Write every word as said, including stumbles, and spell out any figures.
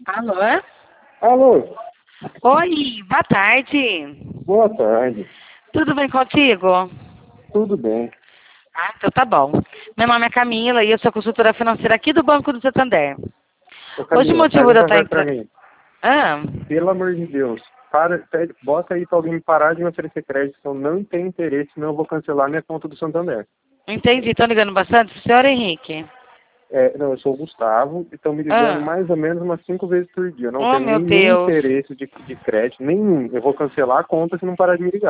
Alô? Alô, Oi, boa tarde. boa tarde. Tudo bem contigo? Tudo bem? Ah, então tá bom. Meu nome é Camila e eu sou consultora financeira aqui do Banco do Santander. Ô Hoje o Camila, motivo faz de um eu estar favor pra entrando... mim. Ah, Pelo amor de Deus, para, pede- bota aí pra alguém me parar de me oferecer crédito, que eu não tenho interesse, senão eu vou cancelar minha conta do Santander. entendi. Estão ligando bastante? Senhor Henrique? É, não, eu sou o Gustavo e estão me ligando Ah, mais ou menos umas cinco vezes por dia. Eu não oh tenho meu nenhum Deus. interesse de, de crédito, nenhum. Eu vou cancelar a conta se não parar de me ligar.